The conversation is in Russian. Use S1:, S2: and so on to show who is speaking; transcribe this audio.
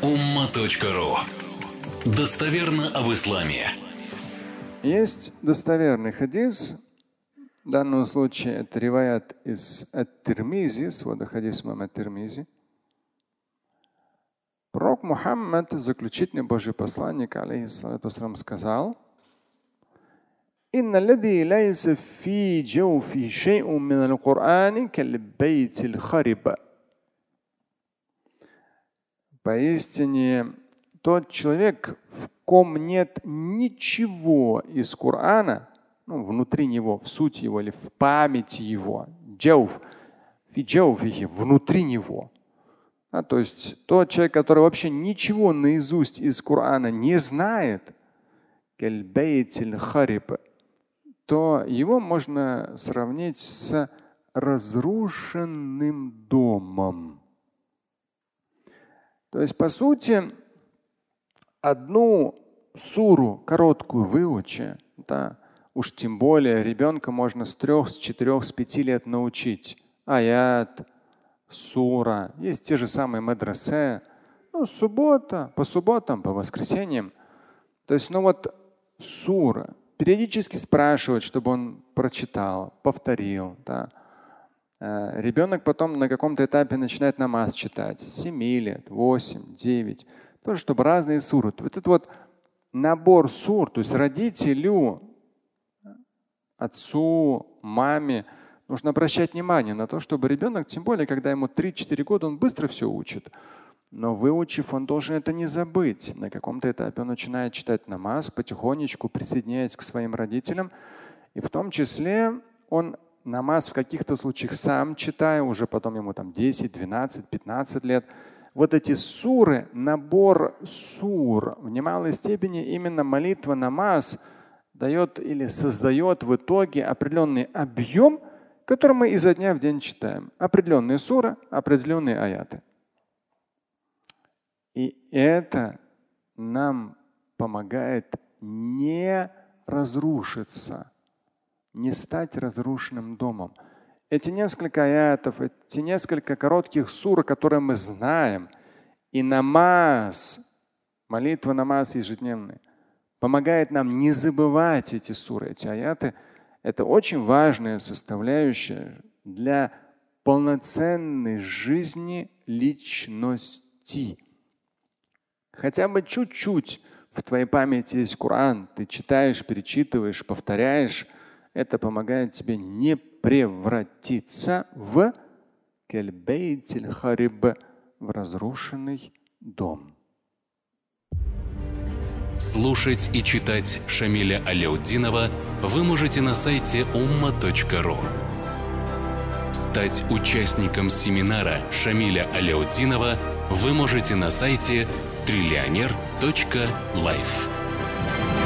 S1: umma.ru. Достоверно об исламе.
S2: Есть достоверный хадис. В данном случае это риваят из Ат-Тирмизи, свода хадис имама Ат-Тирмизи. Пророк Мухаммад, заключительный Божий посланник, алейхиссалату вассалам, сказал: «Инна лади лайса фи джауфи шей'ун мин аль-Кур'ани каль-бейт аль-хариба». Поистине, тот человек, в ком нет ничего из Корана, внутри него, в сути его или в памяти его, джауф, фи джауфихи, внутри него. То есть тот человек, который вообще ничего наизусть из Корана не знает, то его можно сравнить с разрушенным домом. То есть, по сути, одну суру короткую выучи, уж тем более ребенка можно с 3, с 4, с 5 лет научить. Аят, сура, есть те же самые мадресе, суббота, по субботам, по воскресеньям. То есть, сура. Периодически спрашивают, чтобы он прочитал, повторил. Ребенок потом на каком-то этапе начинает намаз читать. 7 лет, 8, 9. Тоже, чтобы разные суры. Вот этот набор сур, то есть родителю, отцу, маме, нужно обращать внимание на то, чтобы ребенок, тем более, когда ему 3-4 года, он быстро все учит. Но выучив, он должен это не забыть. На каком-то этапе он начинает читать намаз, потихонечку присоединяясь к своим родителям. И в том числе он намаз в каких-то случаях сам читая, уже потом ему 10, 12, 15 лет. Вот эти суры, набор сур, в немалой степени именно молитва, намаз дает или создает в итоге определенный объем, который мы изо дня в день читаем. Определенные суры, определенные аяты. И это нам помогает не разрушиться, не стать разрушенным домом. Эти несколько аятов, эти несколько коротких сур, которые мы знаем, и намаз, молитва, намаз ежедневный, помогает нам не забывать эти суры, эти аяты. Это очень важная составляющая для полноценной жизни личности. Хотя бы чуть-чуть в твоей памяти есть Коран, ты читаешь, перечитываешь, повторяешь. Это помогает тебе не превратиться в в разрушенный дом.
S1: Слушать и читать Шамиля Аляутдинова вы можете на сайте umma.ru. Стать участником семинара Шамиля Аляутдинова вы можете на сайте trillioner.life.